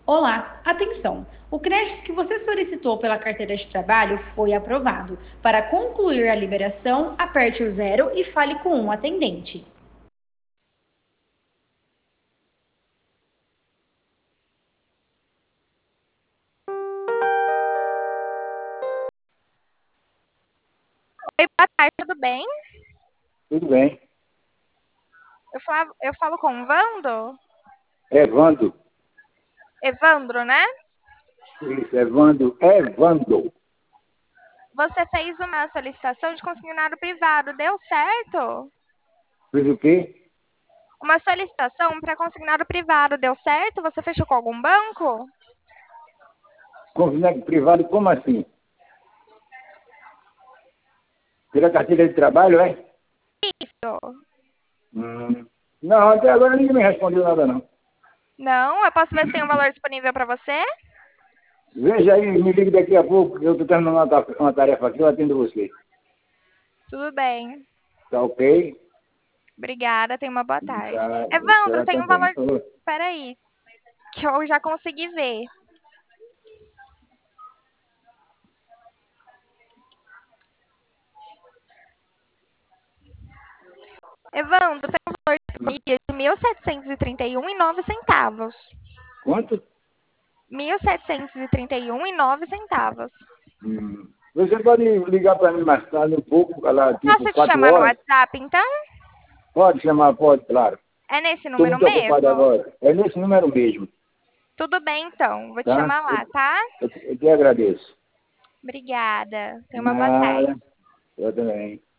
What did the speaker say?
Olá, atenção! O crédito que você solicitou pela carteira de trabalho foi aprovado. Para concluir a liberação, aperte o zero e fale com um atendente. Oi, boa tarde, tudo bem? Tudo bem. Eu falo com o Vando? Evando. Evandro, né? Isso, Evando. Você fez uma solicitação de consignado privado, deu certo? Fez o quê? Uma solicitação para consignado privado, deu certo? Você fechou com algum banco? Confinado privado, como assim? Pela carteira de trabalho, é? Isso. Não, até agora ninguém me respondeu nada, não. Não, eu posso ver se tem um valor disponível para você? Veja aí, me ligue daqui a pouco, eu estou terminando uma tarefa aqui, eu atendo você. Tudo bem. Tá ok? Obrigada, tenha uma boa tarde. Tá, Evandro, será tem um também. valor. Peraí, que eu já consegui ver. Evandro, tem um valor disponível de 1.731,09. Quanto? 1.731,09. Você pode ligar para mim mais tarde um pouco, lá, tipo Posso te 4 chamar no horas? WhatsApp, então? Pode chamar, pode, claro. É nesse Estou número muito ocupado mesmo? agora. É nesse número mesmo, Tudo bem, então. Vou te tá? chamar lá, tá? Eu te agradeço. Obrigada. Tenha uma boa Nada. tarde. Eu também.